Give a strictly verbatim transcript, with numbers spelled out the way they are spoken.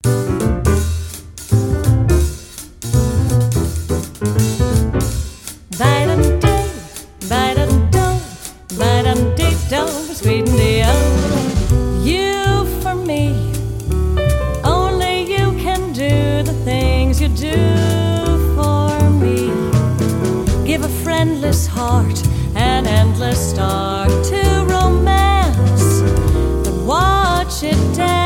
Sweet and dear, you for me, only you can do the things you do for me. Give a friendless heart an endless start to romance, but watch it dance.